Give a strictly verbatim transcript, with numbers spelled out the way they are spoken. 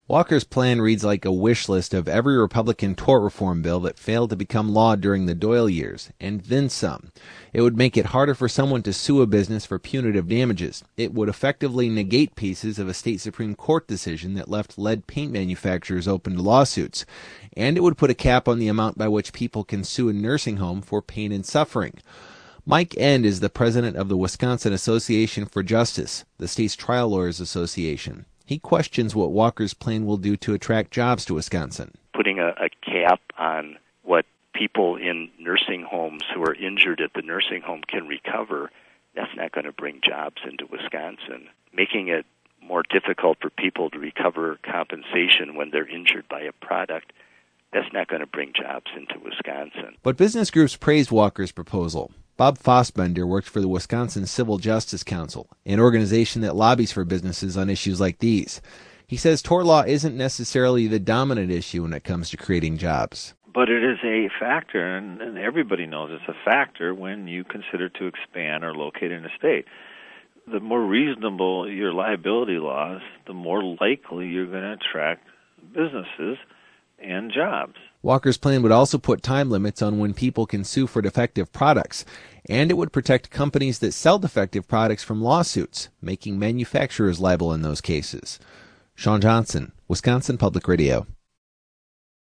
Walker's plan reads like a wish list of every Republican tort reform bill that failed to become law during the Doyle years, and then some. It would make it harder for someone to sue a business for punitive damages. It would effectively negate pieces of a state Supreme Court decision that left lead paint manufacturers open to lawsuits. And it would put a cap on the amount by which people can sue a nursing home for pain and suffering. Mike End is the president of the Wisconsin Association for Justice, the state's trial lawyers association. He questions what Walker's plan will do to attract jobs to Wisconsin. Putting a, a cap on what people in nursing homes who are injured at the nursing home can recover, that's not going to bring jobs into Wisconsin. Making it more difficult for people to recover compensation when they're injured by a product, that's not going to bring jobs into Wisconsin. But business groups praised Walker's proposal. Bob Fossbender worked for the Wisconsin Civil Justice Council, an organization that lobbies for businesses on issues like these. He says tort law isn't necessarily the dominant issue when it comes to creating jobs. But it is a factor, and, and everybody knows it's a factor when you consider to expand or locate in a state. The more reasonable your liability laws, the more likely you're going to attract businesses and jobs. Walker's plan would also put time limits on when people can sue for defective products, and it would protect companies that sell defective products from lawsuits, making manufacturers liable in those cases. Sean Johnson, Wisconsin Public Radio.